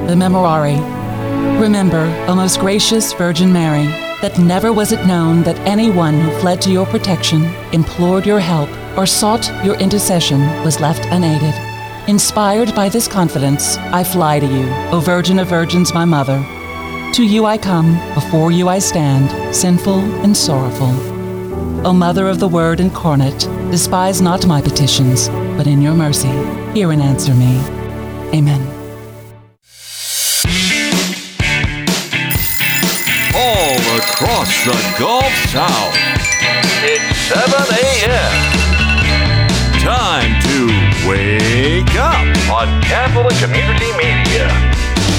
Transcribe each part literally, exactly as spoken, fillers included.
the Memorare. Remember, O most gracious Virgin Mary, that never was it known that anyone who fled to your protection, implored your help, or sought your intercession was left unaided. Inspired by this confidence, I fly to you, O Virgin of Virgins, my Mother. To you I come, before you I stand, sinful and sorrowful. O Mother of the Word incarnate, despise not my petitions, but in your mercy, hear and answer me. Amen. All across the Gulf South, it's seven a.m. Time to wake up on Catholic Community Media.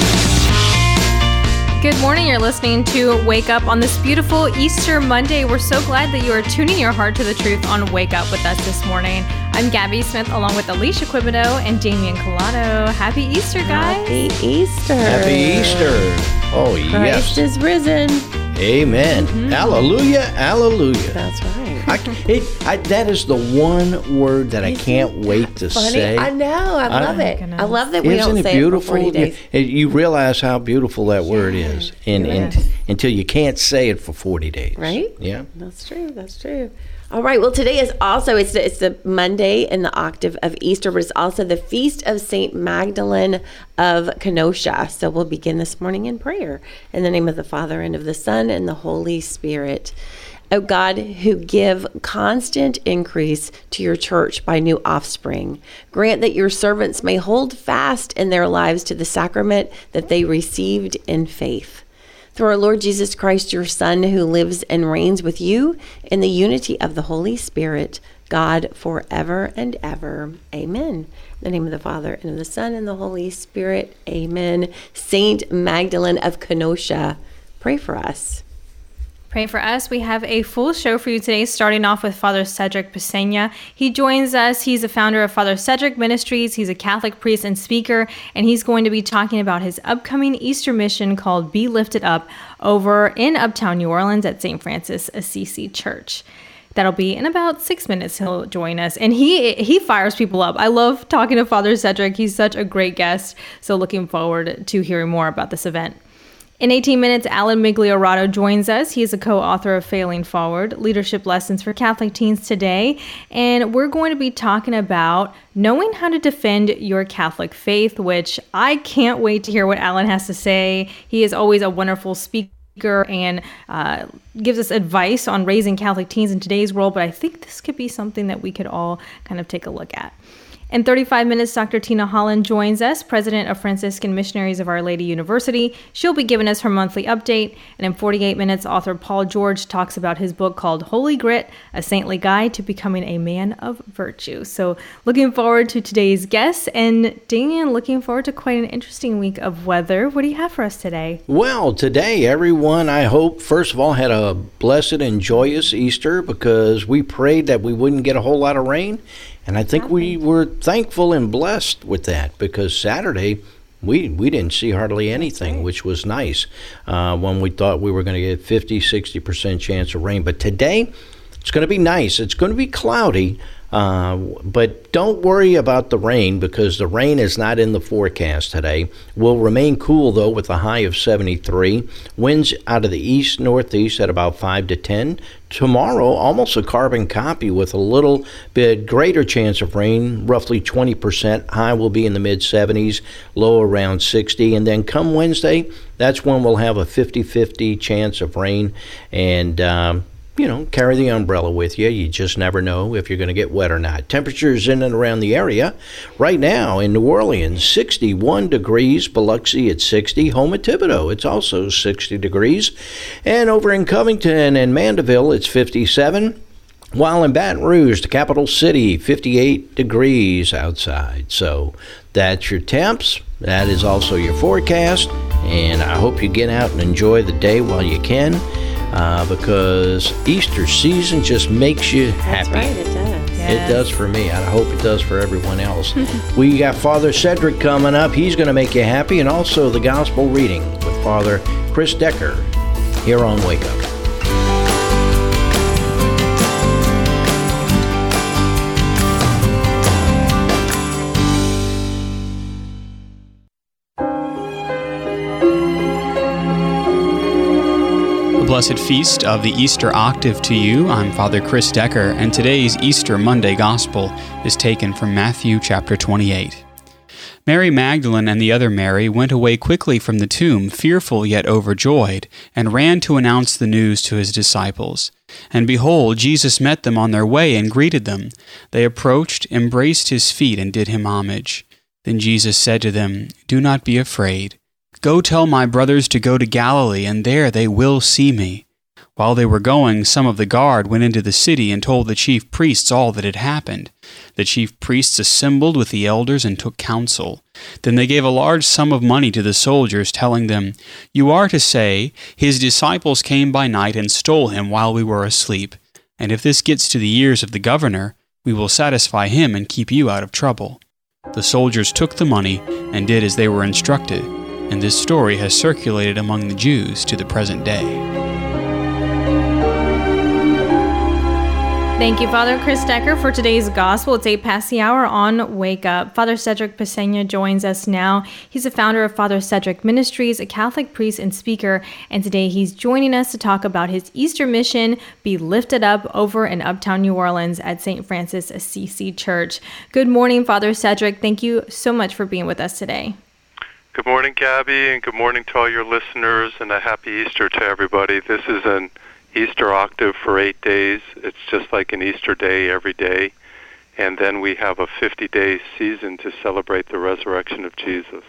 Good morning. You're listening to Wake Up on this beautiful Easter Monday. We're so glad that you are tuning your heart to the truth on Wake Up with us this morning. I'm Gabby Smith along with Alicia Quibido and Damian Collado. Happy Easter, guys. Happy Easter. Happy Easter. Oh, Christ yes. is risen. Amen. Mm-hmm. Hallelujah. Hallelujah. That's right. I, it, I, that is the one word that I can't wait to Funny. say. I know. I love I, it. I love that we Isn't don't it say beautiful? it for forty days. You, you realize how beautiful that yes. word is, and, yes. and until you can't say it for forty days. Right? Yeah. That's true. That's true. All right. Well, today is also, it's the, it's the Monday in the octave of Easter, but it's also the feast of Saint Magdalene of Kenosha. So we'll begin this morning in prayer. In the name of the Father, and of the Son, and the Holy Spirit. O God, who give constant increase to your church by new offspring, grant that your servants may hold fast in their lives to the sacrament that they received in faith. Through our Lord Jesus Christ, your Son, who lives and reigns with you in the unity of the Holy Spirit, God, forever and ever. Amen. In the name of the Father, and of the Son, and the Holy Spirit. Amen. Saint Magdalene of Kenosha, pray for us. Pray for us. We have a full show for you today, starting off with Father Cedric Pesena. He joins us. He's the founder of Father Cedric Ministries. He's a Catholic priest and speaker, and he's going to be talking about his upcoming Easter mission called Be Lifted Up over in Uptown New Orleans at Saint Francis Assisi Church. That'll be in about six minutes. He'll join us, and he he fires people up. I love talking to Father Cedric. He's such a great guest, so looking forward to hearing more about this event. In eighteen minutes, Alan Migliorato joins us. He is a co-author of Failing Forward, Leadership Lessons for Catholic Teens Today. And we're going to be talking about knowing how to defend your Catholic faith, which I can't wait to hear what Alan has to say. He is always a wonderful speaker and uh, gives us advice on raising Catholic teens in today's world. But I think this could be something that we could all kind of take a look at. In thirty-five minutes, Doctor Tina Holland joins us, president of Franciscan Missionaries of Our Lady University. She'll be giving us her monthly update. And in forty-eight minutes, author Paul George talks about his book called Holy Grit, A Saintly Guide to Becoming a Man of Virtue. So looking forward to today's guests. And Damian, looking forward to quite an interesting week of weather. What do you have for us today? Well, today, everyone, I hope, first of all, had a blessed and joyous Easter, because we prayed that we wouldn't get a whole lot of rain. And I think we were thankful and blessed with that, because Saturday we we didn't see hardly anything, which was nice uh, when we thought we were going to get fifty, sixty percent chance of rain. But today it's going to be nice. It's going to be cloudy. Uh, but don't worry about the rain, because the rain is not in the forecast today. Will remain cool, though, with a high of seventy-three. Winds out of the east-northeast at about five to ten. Tomorrow, almost a carbon copy with a little bit greater chance of rain, roughly twenty percent. High will be in the mid-seventies, low around sixty. And then come Wednesday, that's when we'll have a fifty-fifty chance of rain. And um, you know, carry the umbrella with you. You just never know if you're going to get wet or not. Temperatures in and around the area. Right now in New Orleans, sixty-one degrees. Biloxi at sixty. Home at Thibodaux, it's also sixty degrees. And over in Covington and Mandeville, it's fifty-seven. While in Baton Rouge, the capital city, fifty-eight degrees outside. So that's your temps. That is also your forecast. And I hope you get out and enjoy the day while you can. Uh, because Easter season just makes you happy. That's right, it does. Yes. It does for me. I hope it does for everyone else. We got Father Cedric coming up. He's going to make you happy. And also the gospel reading with Father Chris Decker here on Wake Up. blessed feast of the Easter Octave to you. I'm Father Chris Decker, and today's Easter Monday Gospel is taken from Matthew chapter twenty-eight. Mary Magdalene and the other Mary went away quickly from the tomb, fearful yet overjoyed, and ran to announce the news to his disciples. And behold, Jesus met them on their way and greeted them. They approached, embraced his feet, and did him homage. Then Jesus said to them, "Do not be afraid. Go tell my brothers to go to Galilee, and there they will see me." While they were going, some of the guard went into the city and told the chief priests all that had happened. The chief priests assembled with the elders and took counsel. Then they gave a large sum of money to the soldiers, telling them, "You are to say, 'His disciples came by night and stole him while we were asleep.' And if this gets to the ears of the governor, we will satisfy him and keep you out of trouble." The soldiers took the money and did as they were instructed, and this story has circulated among the Jews to the present day. Thank you, Father Chris Decker, for today's Gospel. It's eight past the hour on Wake Up. Father Cedric Pesena joins us now. He's the founder of Father Cedric Ministries, a Catholic priest and speaker, and today he's joining us to talk about his Easter mission, Be Lifted Up, over in Uptown New Orleans at Saint Francis Assisi Church. Good morning, Father Cedric. Thank you so much for being with us today. Good morning, Gabby, and good morning to all your listeners, and a happy Easter to everybody. This is an Easter Octave for eight days. It's just like an Easter day every day. And then we have a fifty-day season to celebrate the resurrection of Jesus.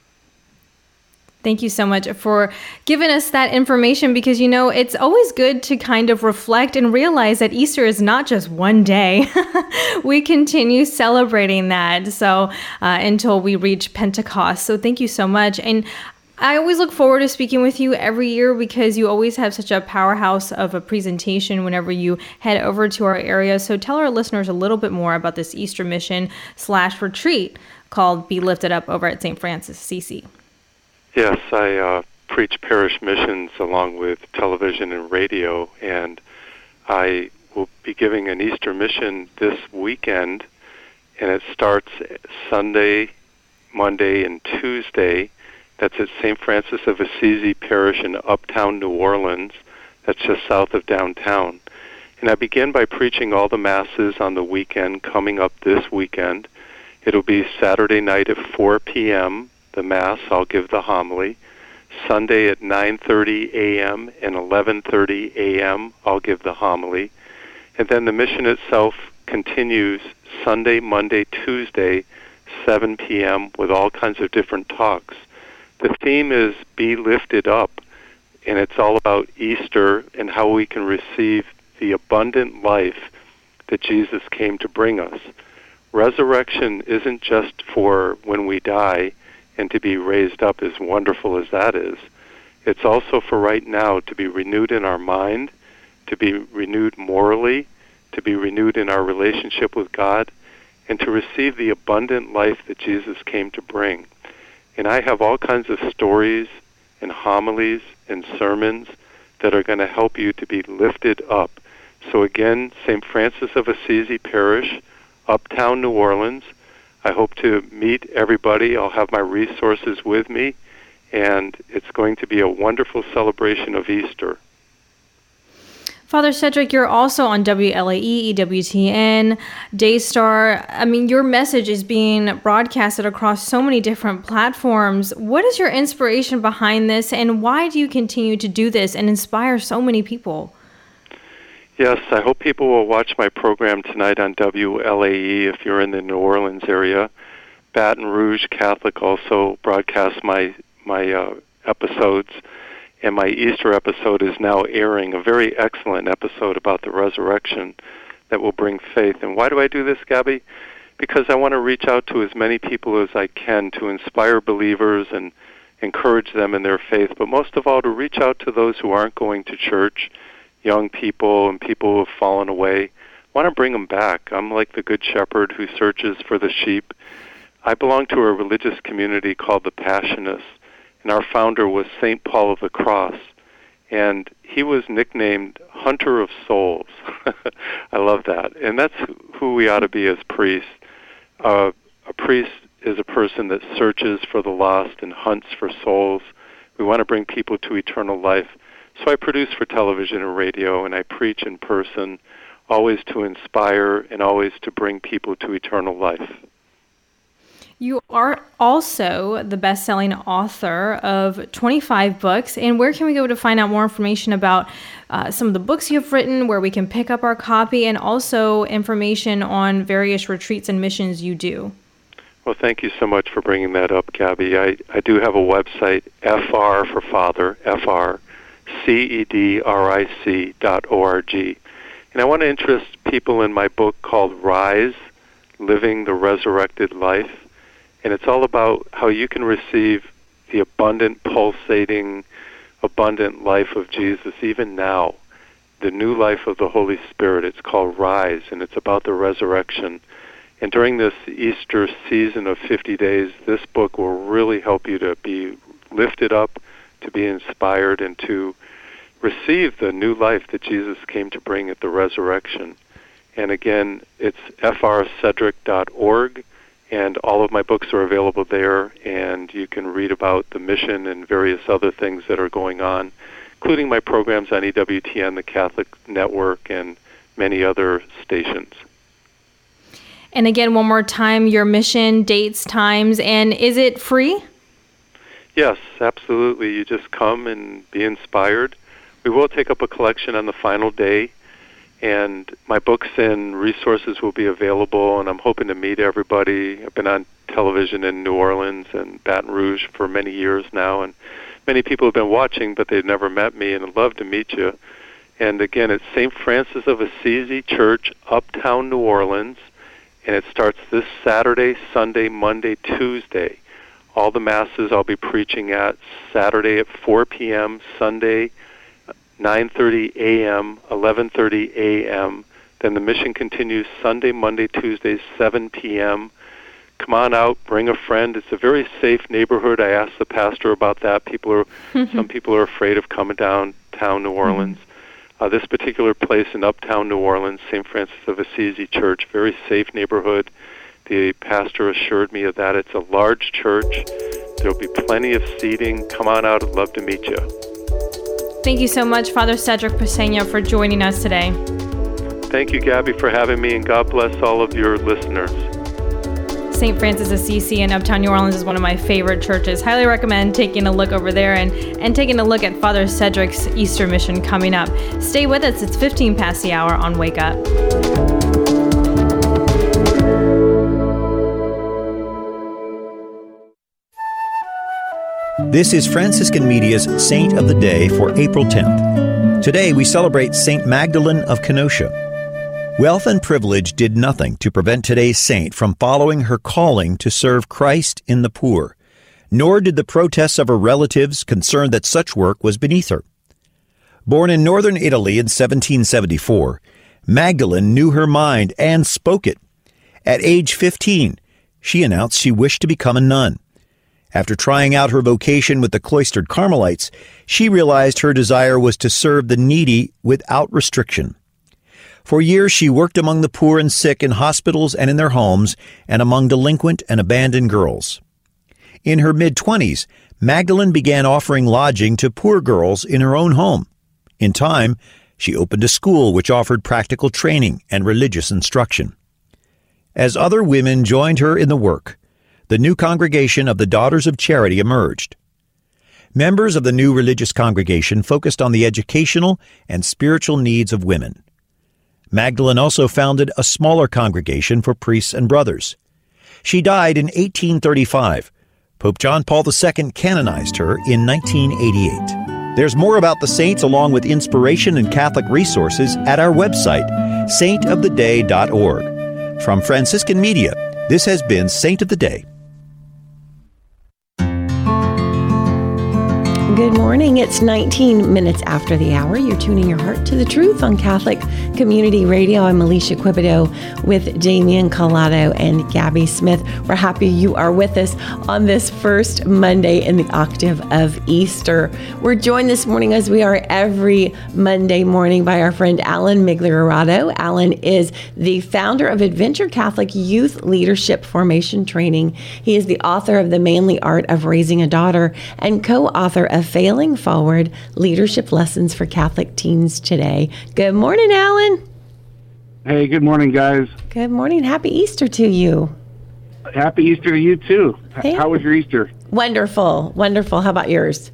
Thank you so much for giving us that information, because, you know, it's always good to kind of reflect and realize that Easter is not just one day. We continue celebrating that so uh, until we reach Pentecost. So thank you so much. And I always look forward to speaking with you every year, because you always have such a powerhouse of a presentation whenever you head over to our area. So tell our listeners a little bit more about this Easter mission slash retreat called Be Lifted Up over at Saint Francis Assisi. Yes, I uh, preach parish missions along with television and radio, and I will be giving an Easter mission this weekend, and it starts Sunday, Monday, and Tuesday. That's at Saint Francis of Assisi Parish in Uptown New Orleans. That's just south of downtown. And I begin by preaching all the Masses on the weekend coming up this weekend. It'll be Saturday night at four p.m., the Mass. I'll give the homily. Sunday at nine thirty a.m. and eleven thirty a.m. I'll give the homily. And then the mission itself continues Sunday, Monday, Tuesday, seven p.m. with all kinds of different talks. The theme is Be Lifted Up, and it's all about Easter and how we can receive the abundant life that Jesus came to bring us. Resurrection isn't just for when we die and to be raised up, as wonderful as that is. It's also for right now, to be renewed in our mind, to be renewed morally, to be renewed in our relationship with God, and to receive the abundant life that Jesus came to bring. And I have all kinds of stories and homilies and sermons that are going to help you to be lifted up. So again, Saint Francis of Assisi Parish, Uptown New Orleans. I hope to meet everybody. I'll have my resources with me, and it's going to be a wonderful celebration of Easter. Father Cedric, you're also on W L A E, E W T N, Daystar. I mean, your message is being broadcasted across so many different platforms. What is your inspiration behind this, and why do you continue to do this and inspire so many people? Yes, I hope people will watch my program tonight on W L A E if you're in the New Orleans area. Baton Rouge Catholic also broadcasts my, my uh, episodes. And my Easter episode is now airing, a very excellent episode about the resurrection that will bring faith. And why do I do this, Gabby? Because I want to reach out to as many people as I can to inspire believers and encourage them in their faith, but most of all to reach out to those who aren't going to church, young people and people who have fallen away. I want to bring them back. I'm like the Good Shepherd who searches for the sheep. I belong to a religious community called the Passionists, and our founder was Saint Paul of the Cross, and he was nicknamed Hunter of Souls. I love that, and that's who we ought to be as priests. Uh, a priest is a person that searches for the lost and hunts for souls. We want to bring people to eternal life. So I produce for television and radio, and I preach in person, always to inspire and always to bring people to eternal life. You are also the best-selling author of twenty-five books. And where can we go to find out more information about uh, some of the books you've written, where we can pick up our copy, and also information on various retreats and missions you do? Well, thank you so much for bringing that up, Gabby. I, I do have a website, F R for Father, F R, C E D R I C dot O R G. And I want to interest people in my book called Rise, Living the Resurrected Life. And it's all about how you can receive the abundant, pulsating, abundant life of Jesus even now, the new life of the Holy Spirit. It's called Rise, and it's about the resurrection. And during this Easter season of fifty days, this book will really help you to be lifted up, to be inspired, and to receive the new life that Jesus came to bring at the resurrection. And again, it's F R Cedric dot org, and all of my books are available there, and you can read about the mission and various other things that are going on, including my programs on E W T N, the Catholic Network, and many other stations. And again, one more time, your mission, dates, times, and is it free? Yes, absolutely. You just come and be inspired. We will take up a collection on the final day, and my books and resources will be available, and I'm hoping to meet everybody. I've been on television in New Orleans and Baton Rouge for many years now, and many people have been watching, but they've never met me, and I'd love to meet you. And again, it's Saint Francis of Assisi Church, Uptown New Orleans, and it starts this Saturday, Sunday, Monday, Tuesday. All the masses I'll be preaching at Saturday at four p.m., Sunday nine thirty a.m., eleven thirty a.m. Then the mission continues Sunday, Monday, Tuesday, seven p.m. Come on out, bring a friend. It's a very safe neighborhood. I asked the pastor about that. People are, some people are afraid of coming downtown New Orleans. Uh, this particular place in Uptown New Orleans, Saint Francis of Assisi Church, very safe neighborhood. The pastor assured me of that. It's a large church. There'll be plenty of seating. Come on out. I'd love to meet you. Thank you so much, Father Cedric Pesena, for joining us today. Thank you, Gabby, for having me, and God bless all of your listeners. Saint Francis Assisi in Uptown New Orleans is one of my favorite churches. Highly recommend taking a look over there and, and taking a look at Father Cedric's Easter mission coming up. Stay with us. It's fifteen past the hour on Wake Up. This is Franciscan Media's Saint of the Day for April tenth. Today we celebrate Saint Magdalene of Kenosha. Wealth and privilege did nothing to prevent today's saint from following her calling to serve Christ in the poor, nor did the protests of her relatives concerned that such work was beneath her. Born in northern Italy in seventeen seventy-four, Magdalene knew her mind and spoke it. At age fifteen, she announced she wished to become a nun. After trying out her vocation with the cloistered Carmelites, she realized her desire was to serve the needy without restriction. For years, she worked among the poor and sick in hospitals and in their homes, and among delinquent and abandoned girls. In her mid-twenties, Magdalene began offering lodging to poor girls in her own home. In time, she opened a school which offered practical training and religious instruction. As other women joined her in the work, the new congregation of the Daughters of Charity emerged. Members of the new religious congregation focused on the educational and spiritual needs of women. Magdalene also founded a smaller congregation for priests and brothers. She died in eighteen thirty-five. Pope John Paul the Second canonized her in nineteen eighty-eight. There's more about the saints along with inspiration and Catholic resources at our website, saint of the day dot org. From Franciscan Media, this has been Saint of the Day. Good morning. It's nineteen minutes after the hour. You're tuning your heart to the truth on Catholic Community Radio. I'm Alicia Quibido with Damian Collado and Gabby Smith. We're happy you are with us on this first Monday in the octave of Easter. We're joined this morning, as we are every Monday morning, by our friend Alan Migliorato. Alan is the founder of Adventure Catholic Youth Leadership Formation Training. He is the author of The Manly Art of Raising a Daughter and co-author of of Failing Forward, Leadership Lessons for Catholic Teens today. Good morning, Alan. Hey, good morning, guys. Good morning. Happy Easter to you. Happy Easter to you, too. Thank How was your Easter? Wonderful. Wonderful. How about yours?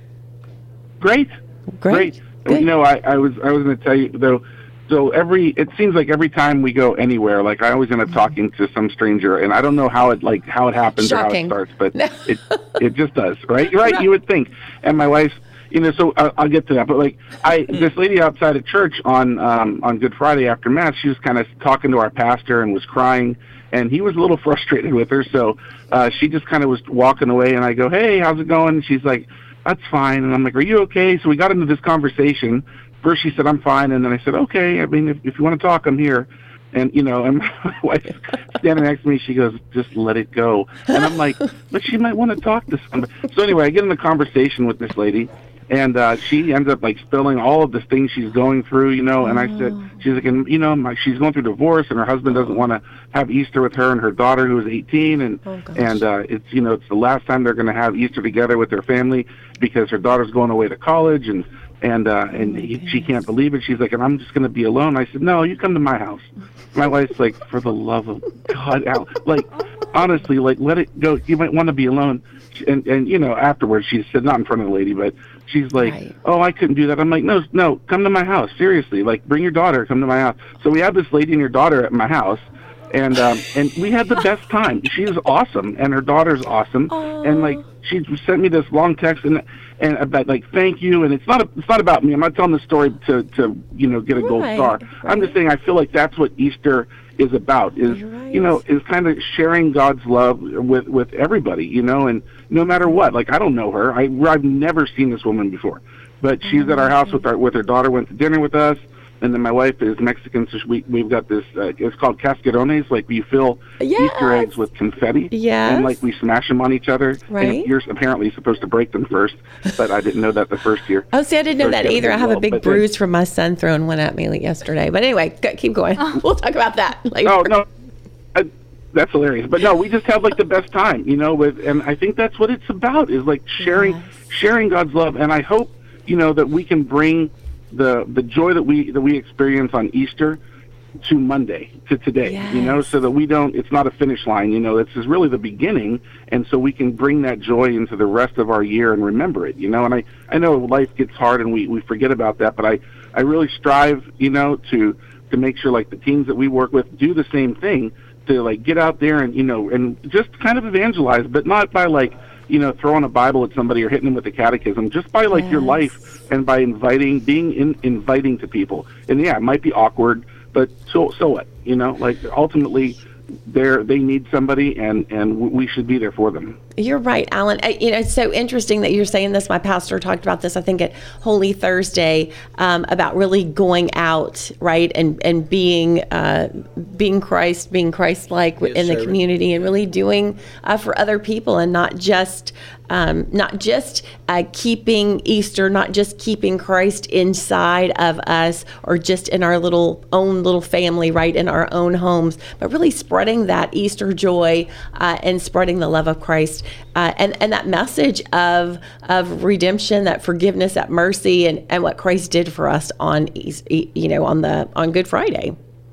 Great. Great. Great. You know, I, I was I was going to tell you, though, so every, it seems like every time we go anywhere, like I always end up talking to some stranger, and I don't know how it, like, how it happens Shocking. or how it starts, but it it just does, right? Right, you would think. And my wife, you know, so I'll, I'll get to that, but like, I, this lady outside of church on, um, on Good Friday after Mass, she was kind of talking to our pastor and was crying, and he was a little frustrated with her, so uh, she just kind of was walking away, and I go, hey, how's it going? And she's like, that's fine. And I'm like, are you okay? So we got into this conversation. First she said, I'm fine. And then I said, okay, I mean, if, if you want to talk, I'm here. And, you know, and my wife standing next to me, she goes, just let it go. And I'm like, but she might want to talk to somebody. So anyway, I get in a conversation with this lady, and uh, she ends up, like, spilling all of the things she's going through, you know. And I said, she's like, and, you know, my, she's going through divorce, and her husband doesn't want to have Easter with her and her daughter, who is eighteen. And, oh, and uh, it's, you know, it's the last time they're going to have Easter together with their family because her daughter's going away to college, and and uh, and he, she can't believe it. She's like, and I'm just going to be alone. I said, no, you come to my house. My wife's like, for the love of God, Al, like, honestly, like, let it go. You might want to be alone. And, and you know, afterwards, she said, not in front of the lady, but she's like, right. oh, I couldn't do that. I'm like, no, no, come to my house. Seriously, like, bring your daughter, come to my house. So we had this lady and your daughter at my house, and um, and we had the best time. She's awesome, and her daughter's awesome. Aww. And, like, she sent me this long text and and about, like, thank you. And it's not a, it's not about me. I'm not telling the story to, to you know, get a right, gold star. Right. I'm just saying I feel like that's what Easter is about, is, right. you know, is kind of sharing God's love with, with everybody, you know, and no matter what. Like, I don't know her. I, I've never seen this woman before. But she's oh, at our house with our with her daughter, went to dinner with us. And then my wife is Mexican, so we, we've got this, uh, it's called cascarones, like you fill yes. Easter eggs with confetti. Yes. And, like, we smash them on each other. Right. And you're apparently supposed to break them first, but I didn't know that the first year. Oh, see, I didn't know that either. I have well, a big bruise then, from my son throwing one at me yesterday. But anyway, go, keep going. Oh. We'll talk about that later. Oh, no. I, that's hilarious. But, no, we just have, like, the best time, you know, with, and I think that's what it's about, is, like, sharing yes. sharing God's love. And I hope, you know, that we can bring the the joy that we that we experience on Easter to Monday, to today, yes. you know, so that we don't, it's not a finish line, you know, this is really the beginning, and so we can bring that joy into the rest of our year and remember it, you know, and I, I know life gets hard and we, we forget about that, but I, I really strive, you know, to, to make sure, like, the teens that we work with do the same thing, to, like, get out there and, you know, and just kind of evangelize, but not by, like, you know, throwing a Bible at somebody or hitting them with the catechism, just by, like, yes. your life and by inviting, being in, inviting to people. And, yeah, it might be awkward, but so so what? You know, like, ultimately, they're, they need somebody, and, and we should be there for them. You're right, Alan. I, you know, it's so interesting that you're saying this. My pastor talked about this, I think, at Holy Thursday, um, about really going out, right, and and being uh, being Christ, being Christ-like yes, in the sir. community, and really doing uh, for other people, and not just um, not just uh, keeping Easter, not just keeping Christ inside of us, or just in our little own little family, right, in our own homes, but really spreading that Easter joy uh, and spreading the love of Christ. Uh, and, and that message of of redemption, that forgiveness, that mercy, and, and what Christ did for us on, you know, on the on Good Friday.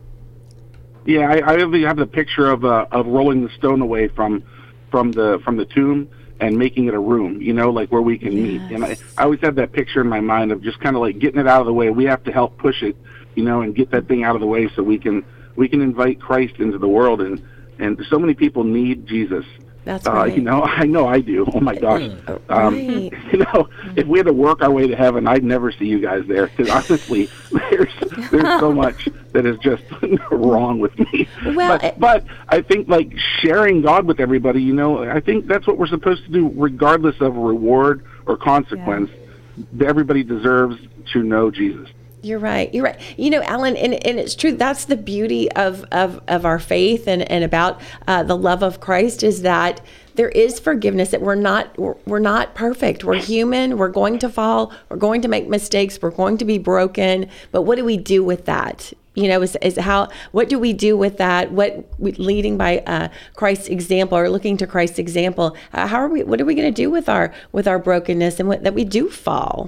Yeah, I, I really have the picture of uh, of rolling the stone away from from the from the tomb and making it a room, you know, like where we can yes. meet. And I, I always have that picture in my mind of just kind of like getting it out of the way. We have to help push it, you know, and get that thing out of the way so we can we can invite Christ into the world. And and so many people need Jesus. That's right. Uh, you know, I know I do. Oh, my gosh. Um, right. You know, if we had to work our way to heaven, I'd never see you guys there. Because honestly, there's there's so much that is just wrong with me. Well, but, but I think, like, sharing God with everybody, you know, I think that's what we're supposed to do regardless of reward or consequence. Yeah. Everybody deserves to know Jesus. You're right. You're right. You know, Alan, and, and it's true. That's the beauty of, of, of our faith and, and about uh, the love of Christ, is that there is forgiveness, that we're not, we're, we're not perfect. We're human. We're going to fall. We're going to make mistakes. We're going to be broken. But what do we do with that? You know, is, is how, what do we do with that? What we, leading by uh, Christ's example, or looking to Christ's example, uh, how are we, what are we going to do with our, with our brokenness and what, that we do fall?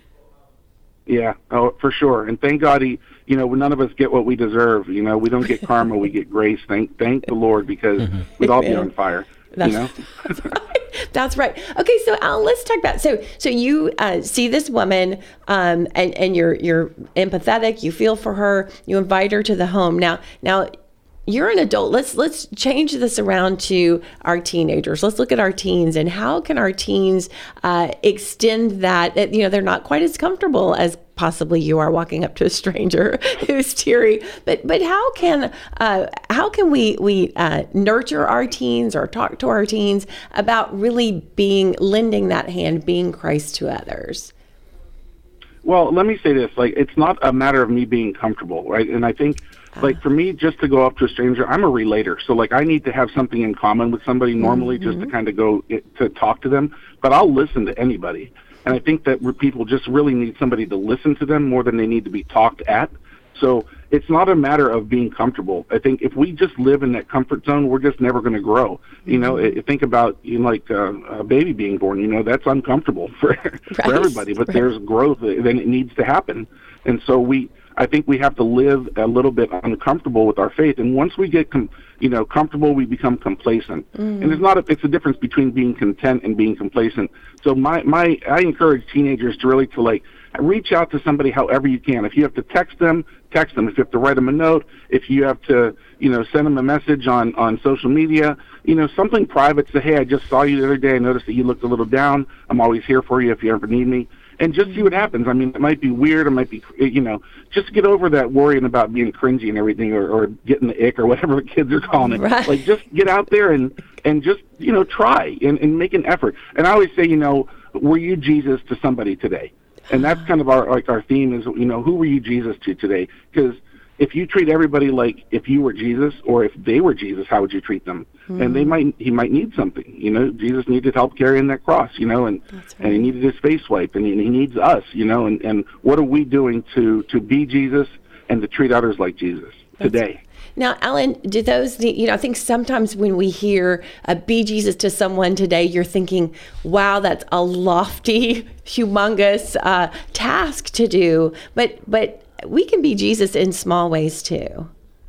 Yeah, oh, for sure. And thank God he, you know, none of us get what we deserve. You know, we don't get karma, we get grace. Thank, thank the Lord, because mm-hmm. we'd all be on fire. That's, you know? that's right. That's right. Okay, so Alan, let's talk about, so so you uh, see this woman, um, and and you're you're empathetic. You feel for her. You invite her to the home. Now now. You're an adult. Let's let's change this around to our teenagers. Let's look at our teens, and how can our teens uh, extend that? You know, they're not quite as comfortable as possibly you are walking up to a stranger who's teary. But but how can uh, how can we we uh, nurture our teens or talk to our teens about really being lending that hand, being Christ to others? Well, let me say this: like, it's not a matter of me being comfortable, right? And I think. Like, for me, just to go up to a stranger, I'm a relator. So, like, I need to have something in common with somebody normally mm-hmm. just to kind of go it, to talk to them. But I'll listen to anybody. And I think that people just really need somebody to listen to them more than they need to be talked at. So it's not a matter of being comfortable. I think if we just live in that comfort zone, we're just never going to grow. Mm-hmm. You know, it, think about, you know, like uh, a baby being born. You know, that's uncomfortable for, right. for everybody. But right. there's growth, then it needs to happen. And so we... I think we have to live a little bit uncomfortable with our faith, and once we get, com- you know, comfortable, we become complacent. Mm. And it's not a, it's a difference between being content and being complacent. So my my I encourage teenagers to really to like reach out to somebody however you can. If you have to text them, text them. If you have to write them a note, if you have to, you know, send them a message on on social media, you know, something private. Say, hey, I just saw you the other day. I noticed that you looked a little down. I'm always here for you if you ever need me. And just see what happens. I mean, it might be weird. It might be, you know, just get over that worrying about being cringy and everything, or, or getting the ick or whatever the kids are calling it. Right. Like, just get out there and, and just, you know, try and, and make an effort. And I always say, you know, were you Jesus to somebody today? And that's kind of our, like, our theme is, you know, who were you Jesus to today? Because if you treat everybody like if you were Jesus, or if they were Jesus, how would you treat them? Mm. And they might, he might need something, you know, Jesus needed help carrying that cross, you know, and, right. and he needed his face wiped, and he, he needs us, you know, and, and what are we doing to, to be Jesus and to treat others like Jesus that's today? Right. Now, Alan, do those, you know, I think sometimes when we hear uh, be Jesus to someone today, you're thinking, wow, that's a lofty, humongous uh, task to do. But, but we can be Jesus in small ways too.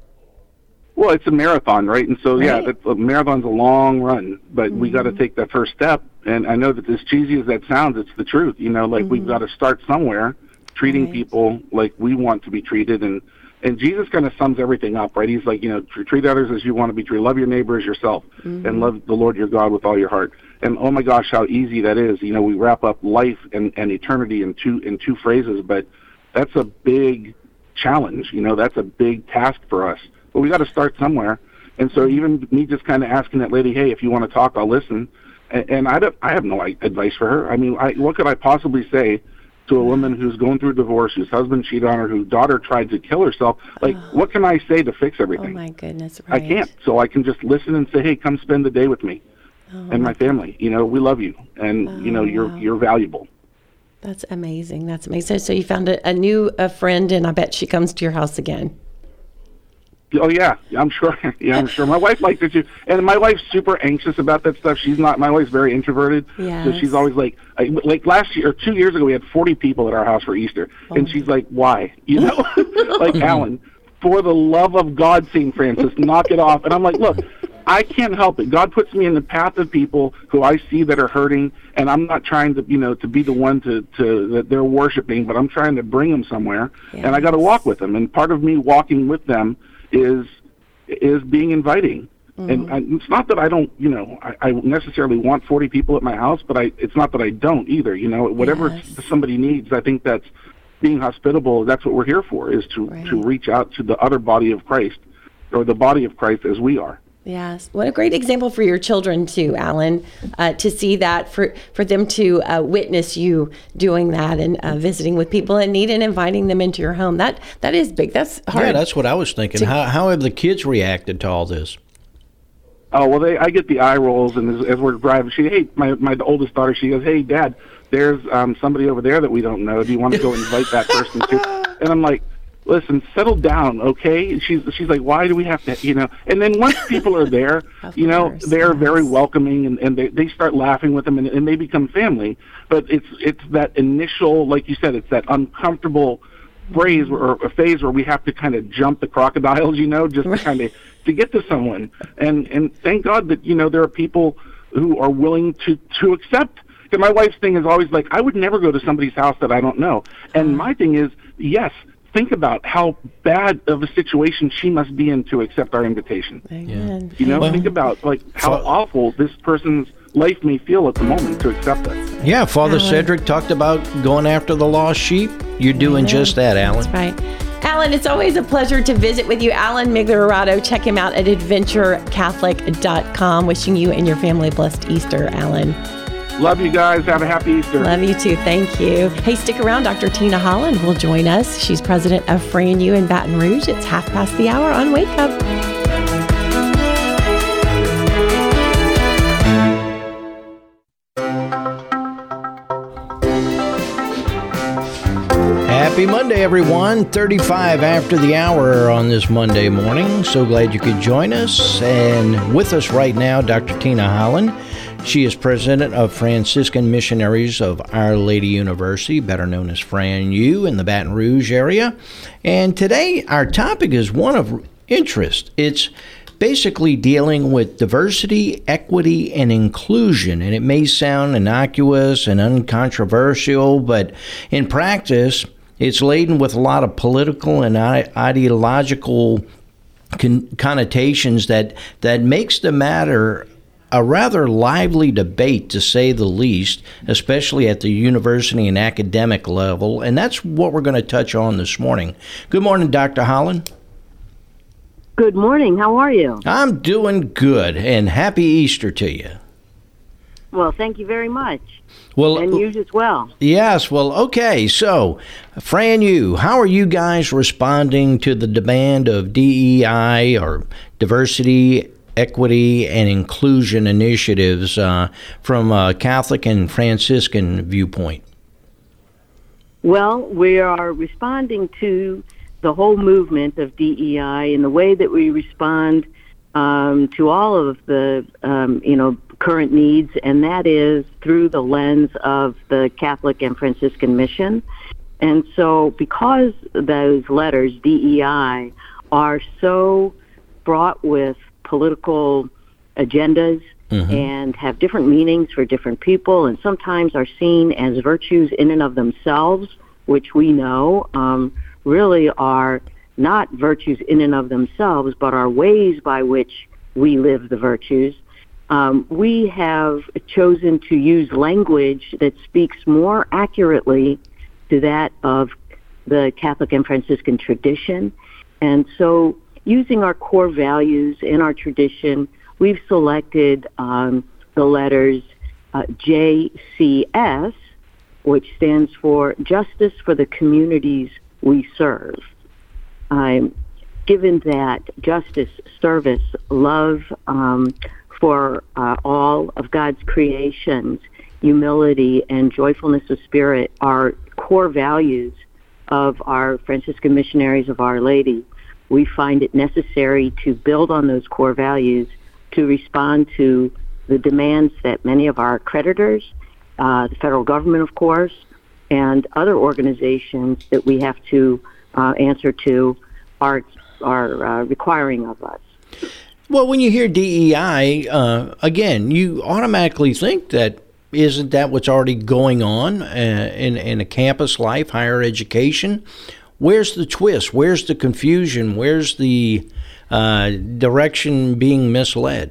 Well, it's a marathon, right? And so, right. yeah, that's, a marathon's a long run, but mm-hmm. we got to take that first step. And I know that as cheesy as that sounds, it's the truth. You know, like mm-hmm. we've got to start somewhere, treating right. people like we want to be treated. And, and Jesus kind of sums everything up, right? He's like, you know, treat others as you want to be treated. Love your neighbor as yourself, mm-hmm. and love the Lord your God with all your heart. And oh my gosh, how easy that is. You know, we wrap up life and, and eternity in two in two phrases, but that's a big challenge. You know, that's a big task for us. But we got to start somewhere. And so even me just kind of asking that lady, hey, if you want to talk, I'll listen. And, and I, don't, I have no advice for her. I mean, I, what could I possibly say to a woman who's going through a divorce, whose husband cheated on her, whose daughter tried to kill herself? Like, oh. what can I say to fix everything? Oh, my goodness. Right. I can't. So I can just listen and say, hey, come spend the day with me oh. and my family. You know, we love you. And, oh, you know, you're wow. you're valuable. That's amazing. That's amazing. So you found a, a new a friend, and I bet she comes to your house again. Oh yeah, I'm sure. Yeah, I'm sure. My wife likes it too, and my wife's super anxious about that stuff. She's not. My wife's very introverted, yes. so she's always like, like last year or two years ago, we had forty people at our house for Easter, oh. and she's like, "Why?" You know, like Alan, for the love of God, Saint Francis, knock it off. And I'm like, look, I can't help it. God puts me in the path of people who I see that are hurting, and I'm not trying to, you know, to be the one to, to that they're worshiping, but I'm trying to bring them somewhere, yes. and I got to walk with them. And part of me walking with them is is being inviting. Mm-hmm. And I, it's not that I don't, you know, I, I necessarily want forty people at my house, but I it's not that I don't either. You know, whatever yes. somebody needs, I think that's being hospitable. That's what we're here for, is to right. to reach out to the other body of Christ, or the body of Christ as we are. Yes. What a great example for your children too, Alan, uh, to see that, for, for them to uh, witness you doing that and uh, visiting with people in need and inviting them into your home. That That is big. That's hard. Yeah, that's what I was thinking. To, how, how have the kids reacted to all this? Oh, well, they, I get the eye rolls, and as, as we're driving, she, hey, my, my oldest daughter, she goes, hey, Dad, there's um, somebody over there that we don't know. Do you want to go invite that person too? And I'm like, listen, settle down, okay? She's she's like, why do we have to, you know? And then once people are there, you know, course, they're yes. very welcoming, and, and they, they start laughing with them, and, and they become family. But it's it's that initial, like you said, it's that uncomfortable phrase or a phase where we have to kind of jump the crocodiles, you know, just to kind of to get to someone. And and thank God that, you know, there are people who are willing to to accept. Because my wife's thing is always like, I would never go to somebody's house that I don't know. And my thing is, yes, think about how bad of a situation she must be in to accept our invitation. Amen. You know, Well, think about like how fa- awful this person's life may feel at the moment to accept us. Yeah, Father Alan. Cedric talked about going after the lost sheep. You're doing just that, Alan. That's right. Alan, it's always a pleasure to visit with you. Alan Migliorato, check him out at adventure catholic dot com. Wishing you and your family a blessed Easter, Alan. Love you guys. Have a happy Easter. Love you too. Thank you. Hey, stick around. Doctor Tina Holland will join us. She's president of Fran U in Baton Rouge. It's half past the hour on Wake Up. Happy Monday, everyone. thirty-five after the hour on this Monday morning. So glad you could join us. And with us right now, Doctor Tina Holland. She is president of Franciscan Missionaries of Our Lady University, better known as Fran U, in the Baton Rouge area. And today, our topic is one of interest. It's basically dealing with diversity, equity, and inclusion. And it may sound innocuous and uncontroversial, but in practice, it's laden with a lot of political and ideological con- connotations that, that makes the matter a rather lively debate, to say the least, especially at the university and academic level. And that's what we're going to touch on this morning. Good morning, Doctor Holland. Good morning. How are you? I'm doing good, and happy Easter to you. Well, thank you very much. Well, and you as well. Yes. Well, okay. So, Fran U, how are you guys responding to the demand of D E I or diversity, equity, and inclusion initiatives uh, from a Catholic and Franciscan viewpoint? Well, we are responding to the whole movement of D E I in the way that we respond um, to all of the, um, you know, current needs, and that is through the lens of the Catholic and Franciscan mission. And so because those letters, D E I, are so fraught with political agendas mm-hmm. and have different meanings for different people, and sometimes are seen as virtues in and of themselves, which we know um, really are not virtues in and of themselves, but are ways by which we live the virtues. Um, we have chosen to use language that speaks more accurately to that of the Catholic and Franciscan tradition. And so using our core values in our tradition, we've selected um, the letters uh, J C S, which stands for Justice for the Communities We Serve. Um, given that justice, service, love um, for uh, all of God's creations, humility, and joyfulness of spirit are core values of our Franciscan Missionaries of Our Lady, we find it necessary to build on those core values to respond to the demands that many of our creditors, uh, the federal government, of course, and other organizations that we have to uh, answer to are, are uh, requiring of us. Well, when you hear D E I, uh, again, you automatically think that isn't that what's already going on uh, in, in a campus life, higher education? Where's the twist? Where's the confusion? Where's the uh, direction being misled?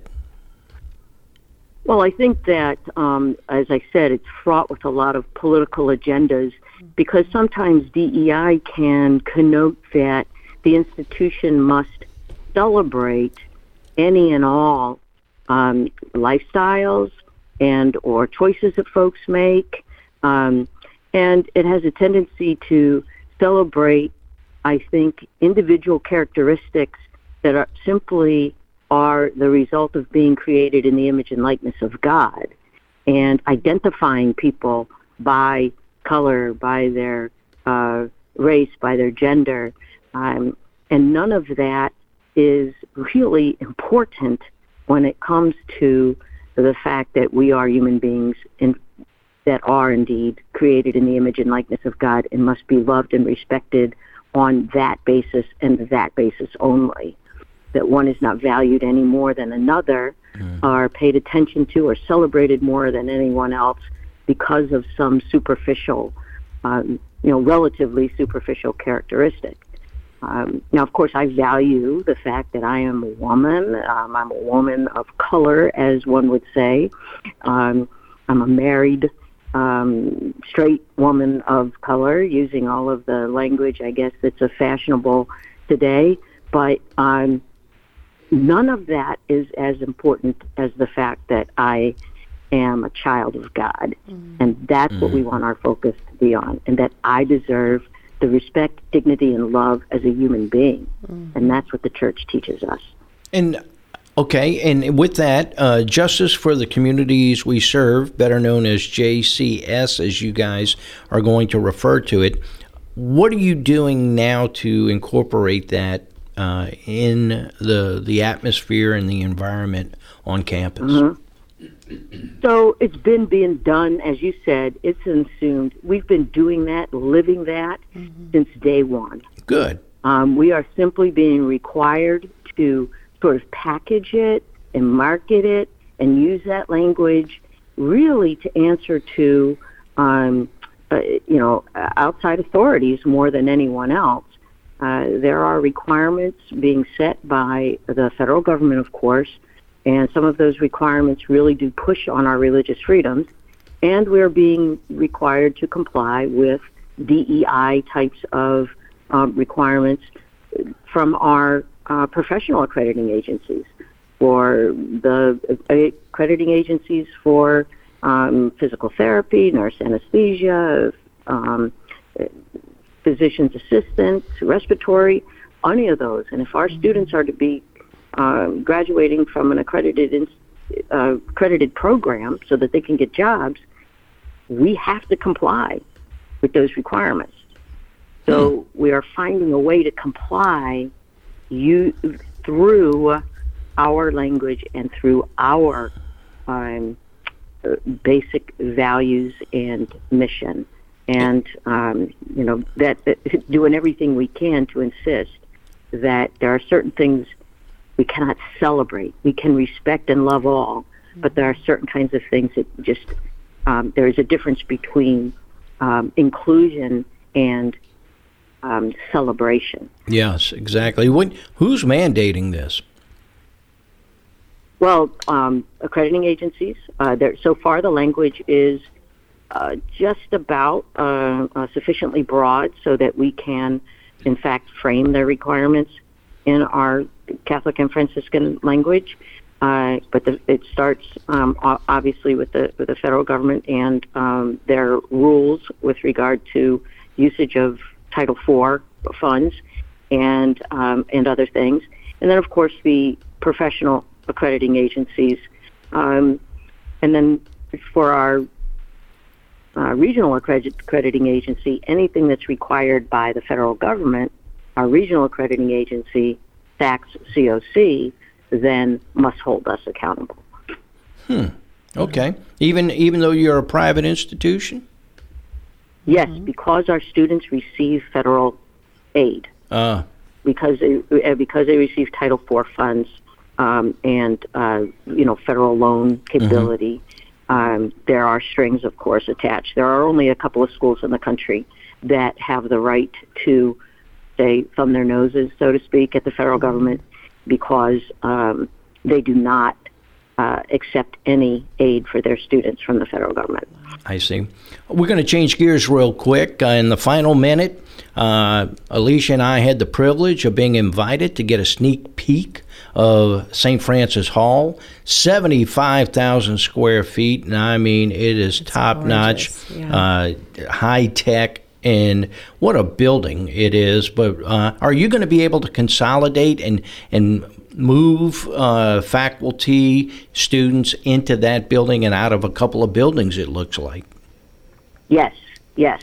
Well, I think that, um, as I said, it's fraught with a lot of political agendas because sometimes D E I can connote that the institution must celebrate any and all um, lifestyles and or choices that folks make. Um, and it has a tendency to celebrate, I think, individual characteristics that are simply are the result of being created in the image and likeness of God, and identifying people by color, by their uh, race, by their gender, Um, and none of that is really important when it comes to the fact that we are human beings in, that are indeed created in the image and likeness of God and must be loved and respected on that basis and that basis only. That one is not valued any more than another, mm. or paid attention to or celebrated more than anyone else because of some superficial, um, you know, relatively superficial characteristic. Um, now, of course, I value the fact that I am a woman. Um, I'm a woman of color, as one would say. Um, I'm a married, um, straight woman of color, using all of the language, I guess, that's a fashionable today. But um, none of that is as important as the fact that I am a child of God. Mm. And that's mm. what we want our focus to be on, and that I deserve the respect, dignity, and love as a human being. Mm-hmm. And that's what the church teaches us. And, okay, and with that, uh, Justice for the Communities We Serve, better known as J C S, as you guys are going to refer to it, what are you doing now to incorporate that uh, in the the atmosphere and the environment on campus? Mm-hmm. So it's been being done, as you said, it's assumed. We've been doing that, living that, mm-hmm. since day one. Good. Um, we are simply being required to sort of package it and market it and use that language really to answer to, um, uh, you know, outside authorities more than anyone else. Uh, there are requirements being set by the federal government, of course, and some of those requirements really do push on our religious freedoms, and we're being required to comply with D E I types of um, requirements from our uh, professional accrediting agencies, for the accrediting agencies for um, physical therapy, nurse anesthesia, um, physician's assistants, respiratory, any of those. And if our students are to be Um, graduating from an accredited uh, accredited program so that they can get jobs, we have to comply with those requirements. So hmm. we are finding a way to comply you, through our language and through our um, basic values and mission. And, um, you know, that, that doing everything we can to insist that there are certain things we cannot celebrate. We can respect and love all, but there are certain kinds of things that just, um, there is a difference between um, inclusion and um, celebration. Yes, exactly. What, who's mandating this? Well, um, accrediting agencies. Uh, there, so far, the language is uh, just about uh, uh, sufficiently broad so that we can, in fact, frame their requirements in our Catholic and Franciscan language, uh, but the, it starts um, obviously with the with the federal government and um, their rules with regard to usage of Title four funds and um, and other things, and then of course the professional accrediting agencies, um, and then for our uh, regional accredit- accrediting agency, anything that's required by the federal government. Our regional accrediting agency, S A C C O C, then must hold us accountable. Hmm. Okay. Even even though you're a private institution? Yes, mm-hmm. because our students receive federal aid. Uh. Because they, because they receive Title four funds um, and uh, you know federal loan capability. Mm-hmm. Um, there are strings, of course, attached. There are only a couple of schools in the country that have the right to say thumb their noses, so to speak, at the federal government because um, they do not uh, accept any aid for their students from the federal government. I see. We're going to change gears real quick. Uh, in the final minute, uh, Alicia and I had the privilege of being invited to get a sneak peek of Saint Francis Hall, seventy-five thousand square feet, and I mean, it is it's top-notch, yeah. uh, high-tech, and what a building it is. But uh, are you going to be able to consolidate and and move uh, faculty, students into that building and out of a couple of buildings, it looks like? Yes, yes.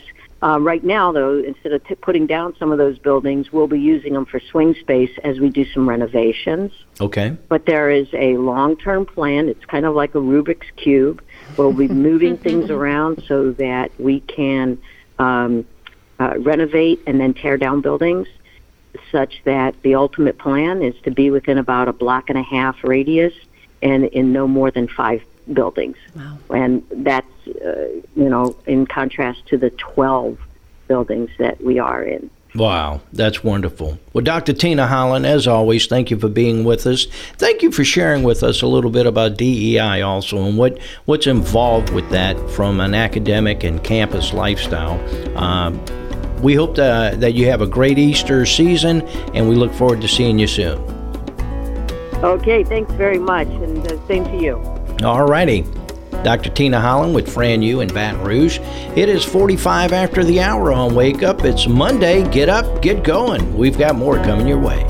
Uh, right now, though, instead of t- putting down some of those buildings, we'll be using them for swing space as we do some renovations. Okay. But there is a long-term plan. It's kind of like a Rubik's Cube. We'll be moving things around so that we can um, uh, renovate and then tear down buildings, such that the ultimate plan is to be within about a block and a half radius and in no more than five buildings. Wow. And that's, uh, you know, in contrast to the twelve buildings that we are in. Wow, that's wonderful. Well, Doctor Tina Holland, as always, thank you for being with us. Thank you for sharing with us a little bit about D E I also and what, what's involved with that from an academic and campus lifestyle. Um, we hope that, that you have a great Easter season, and we look forward to seeing you soon. Okay, thanks very much, and uh, same to you. All righty. Doctor Tina Holland with Fran U in Baton Rouge. It is forty-five after the hour on Wake Up. It's Monday. Get up, get going. We've got more coming your way.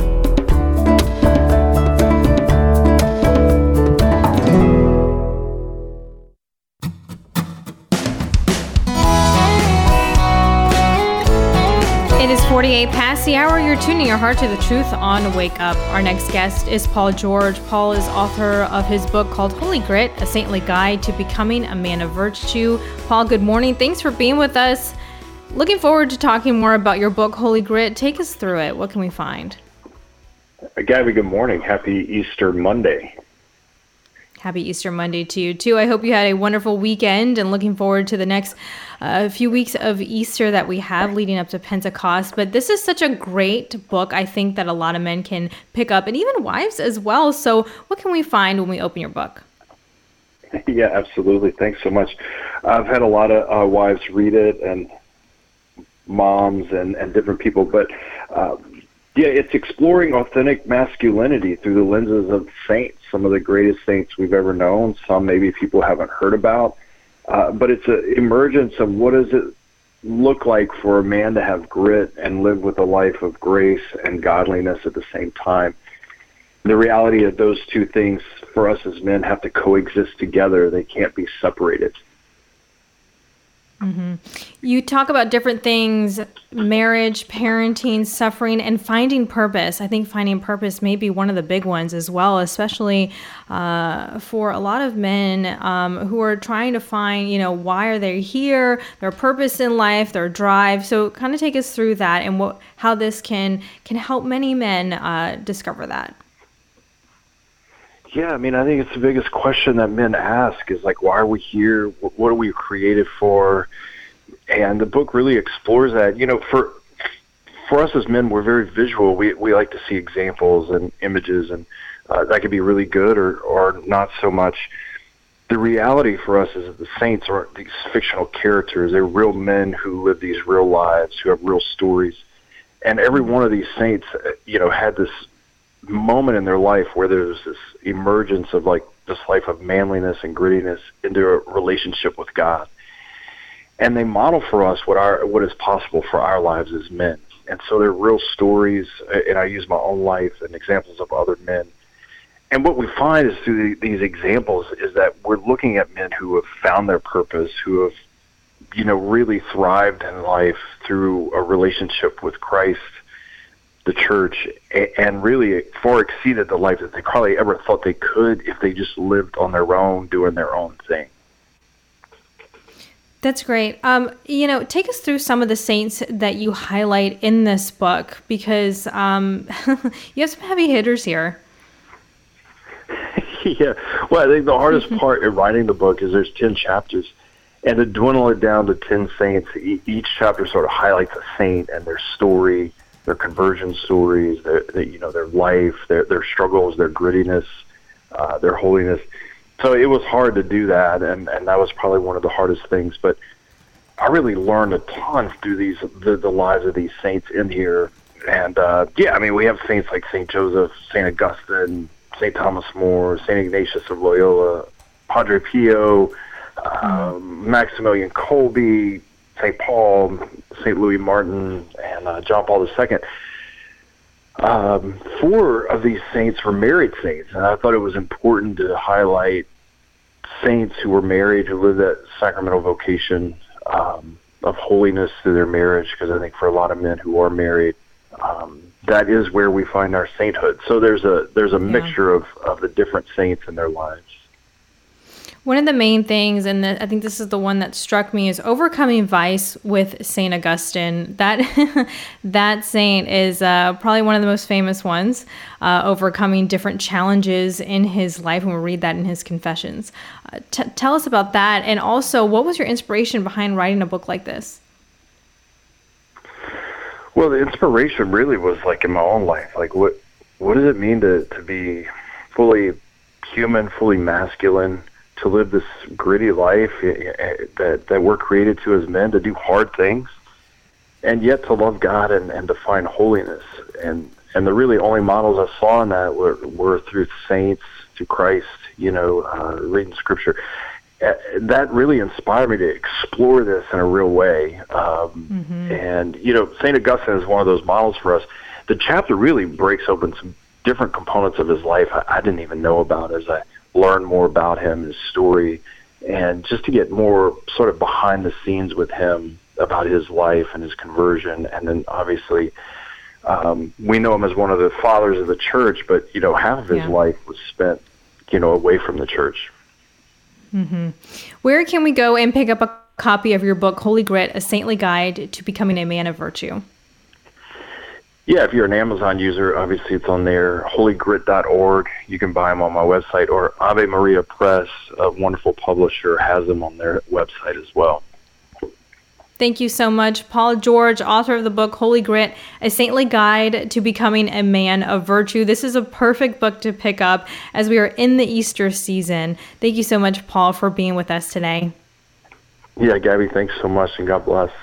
forty-eight past the hour, you're tuning your heart to the truth on Wake Up. Our next guest is Paul George. Paul is author of his book called Holy Grit, A Saintly Guide to Becoming a Man of Virtue. Paul, good morning. Thanks for being with us. Looking forward to talking more about your book, Holy Grit. Take us through it. What can we find? Gabby, good morning. Happy Easter Monday. Happy Easter Monday to you, too. I hope you had a wonderful weekend and looking forward to the next uh, few weeks of Easter that we have leading up to Pentecost. But this is such a great book, I think, that a lot of men can pick up, and even wives as well. So what can we find when we open your book? Yeah, absolutely. Thanks so much. I've had a lot of uh, wives read it, and moms and, and different people. But, uh, yeah, it's exploring authentic masculinity through the lenses of saints. Some of the greatest saints we've ever known, some maybe people haven't heard about. Uh, but it's an emergence of what does it look like for a man to have grit and live with a life of grace and godliness at the same time. The reality of those two things for us as men have to coexist together. They can't be separated. Mm-hmm. You talk about different things, marriage, parenting, suffering, and finding purpose. I think finding purpose may be one of the big ones as well, especially uh, for a lot of men um, who are trying to find, you know, why are they here, their purpose in life, their drive. So kind of take us through that and what, how this can, can help many men uh, discover that. Yeah, I mean, I think it's the biggest question that men ask is like, why are we here? What are we created for? And the book really explores that. You know, for for us as men, we're very visual. We we like to see examples and images, and uh, that could be really good or, or not so much. The reality for us is that the saints aren't these fictional characters. They're real men who live these real lives, who have real stories. And every one of these saints, you know, had this moment in their life where there's this emergence of like this life of manliness and grittiness into a relationship with God. And they model for us what our what is possible for our lives as men. And so they're real stories, and I use my own life and examples of other men. And what we find is through the, these examples is that we're looking at men who have found their purpose, who have, you know, really thrived in life through a relationship with Christ, the church, and really far exceeded the life that they probably ever thought they could if they just lived on their own, doing their own thing. That's great. Um, you know, take us through some of the saints that you highlight in this book, because um, you have some heavy hitters here. Yeah. Well, I think the hardest part in writing the book is there's ten chapters, and to dwindle it down to ten saints, each chapter sort of highlights a saint and their story, their conversion stories, their, their you know, their life, their their struggles, their grittiness, uh, their holiness. So it was hard to do that, and, and that was probably one of the hardest things. But I really learned a ton through these the, the lives of these saints in here. And, uh, yeah, I mean, we have saints like Saint Joseph, Saint Augustine, Saint Thomas More, Saint Ignatius of Loyola, Padre Pio, uh, Maximilian Kolbe, Saint Paul, Saint Louis Martin, and uh, John Paul the Second. Um, four of these saints were married saints, and I thought it was important to highlight saints who were married, who lived that sacramental vocation um, of holiness through their marriage, because I think for a lot of men who are married, um, that is where we find our sainthood. So there's a there's a yeah. mixture of, of the different saints in their lives. One of the main things, and the, I think this is the one that struck me, is overcoming vice with Saint Augustine. That that saint is uh, probably one of the most famous ones, uh, overcoming different challenges in his life, and we'll read that in his Confessions. Uh, t- tell us about that, and also, what was your inspiration behind writing a book like this? Well, the inspiration really was like in my own life. Like, what what does it mean to, to be fully human, fully masculine, to live this gritty life that that we're created to as men, to do hard things, and yet to love God and, and to find holiness. And and the really only models I saw in that were, were through saints, through Christ, you know, uh, reading Scripture. Uh, that really inspired me to explore this in a real way. Um, mm-hmm. And, you know, Saint Augustine is one of those models for us. The chapter really breaks open some different components of his life I, I didn't even know about as I learn more about him, his story, and just to get more sort of behind the scenes with him about his life and his conversion. And then obviously um, we know him as one of the fathers of the church, but, you know, half of his yeah. life was spent, you know, away from the church. Mm-hmm. Where can we go and pick up a copy of your book, Holy Grit, A Saintly Guide to Becoming a Man of Virtue? Yeah, if you're an Amazon user, obviously it's on there, holy grit dot org. You can buy them on my website, or Ave Maria Press, a wonderful publisher, has them on their website as well. Thank you so much, Paul George, author of the book Holy Grit, A Saintly Guide to Becoming a Man of Virtue. This is a perfect book to pick up as we are in the Easter season. Thank you so much, Paul, for being with us today. Yeah, Gabby, thanks so much, and God bless.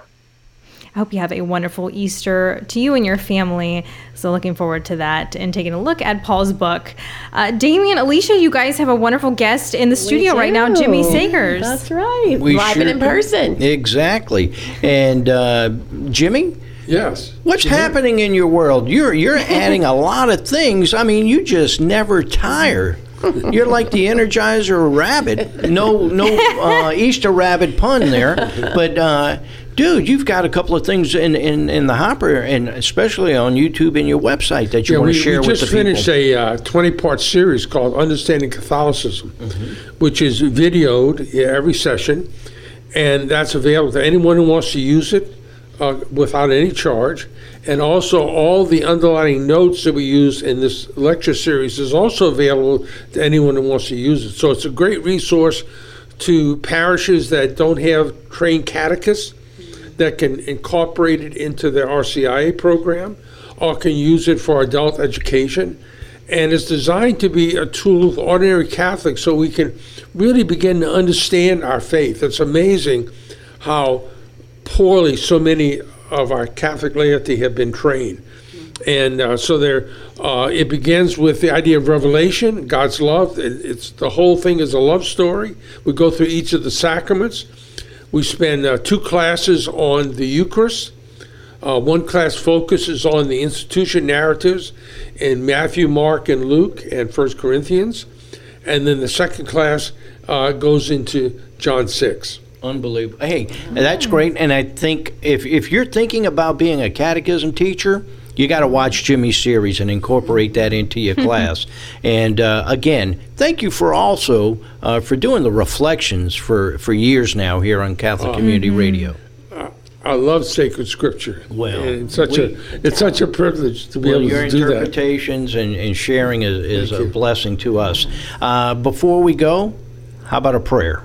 I hope you have a wonderful Easter to you and your family. So looking forward to that and taking a look at Paul's book. Uh, Damien, Alicia, you guys have a wonderful guest in the studio right now, Jimmy Sagers. That's right. We Live sure and in person. Exactly. And uh, Jimmy? Yes. What's Jimmy? happening in your world? You're you're adding a lot of things. I mean, you just never tire. You're like the Energizer rabbit. No, no uh, Easter rabbit pun there, but uh, dude, you've got a couple of things in, in, in the hopper, and especially on YouTube and your website that you yeah, want to share with the people. We just finished a uh, twenty-part series called Understanding Catholicism, mm-hmm. which is videoed every session, and that's available to anyone who wants to use it uh, without any charge. And also all the underlying notes that we use in this lecture series is also available to anyone who wants to use it. So it's a great resource to parishes that don't have trained catechists that can incorporate it into their R C I A program or can use it for adult education. And it's designed to be a tool of ordinary Catholics so we can really begin to understand our faith. It's amazing how poorly so many of our Catholic laity have been trained. And uh, so there, uh, it begins with the idea of revelation, God's love. It, it's the whole thing is a love story. We go through each of the sacraments. We spend uh, two classes on the Eucharist. Uh, one class focuses on the institution narratives in Matthew, Mark, and Luke, and First Corinthians. And then the second class uh, goes into John six. Unbelievable. Hey, that's great. And I think if, if you're thinking about being a catechism teacher, you got to watch Jimmy's series and incorporate that into your class. And uh, again, thank you for also uh, for doing the reflections for, for years now here on Catholic uh, Community mm-hmm. Radio. Uh, I love sacred scripture. Well, and it's such we, a it's such a privilege to be well, able to do that. Your interpretations and, and sharing is, is a you. blessing to us. Uh, before we go, how about a prayer?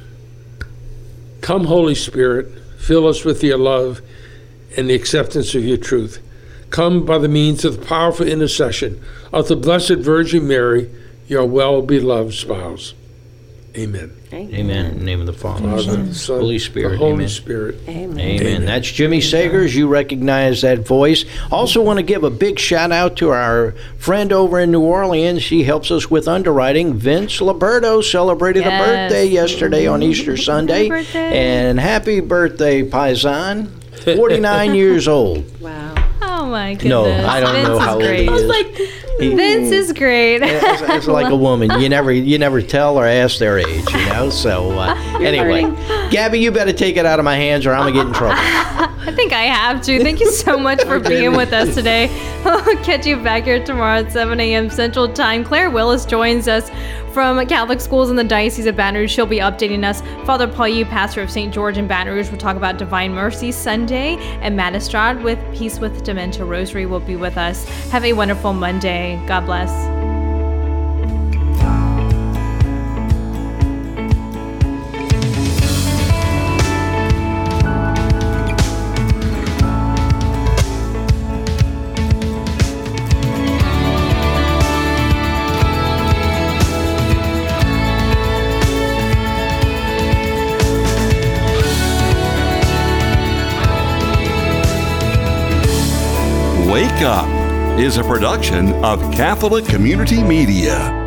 Come, Holy Spirit, fill us with your love and the acceptance of your truth. Come by the means of the powerful intercession of the Blessed Virgin Mary, your well-beloved spouse. Amen. Amen. Amen. In the name of the Father, Father Son, the Son, Holy Spirit. The Holy Amen. Spirit. Amen. Amen. Amen. That's Jimmy Sagers. You recognize that voice. Also want to give a big shout out to our friend over in New Orleans. She helps us with underwriting. Vince Liberto celebrated yes. a birthday yesterday on Easter Sunday. Happy birthday. And happy birthday, Paisan. forty-nine years old. Wow. Oh my goodness. No, I don't Vince know how old he great. is. I was like, He, Vince is great. it's, it's like a woman. You never you never tell or ask their age, you know? So, uh, anyway, Gabby, you better take it out of my hands or I'm going to get in trouble. I think I have to. Thank you so much for being with us today. I'll catch you back here tomorrow at seven a.m. Central Time. Claire Willis joins us from Catholic schools in the Diocese of Baton Rouge. She'll be updating us. Father Paul Yu, pastor of Saint George in Baton Rouge, will talk about Divine Mercy Sunday. And Matt Estrad with Peace with Dementia Rosary will be with us. Have a wonderful Monday. God bless. Wake Up is a production of Catholic Community Media.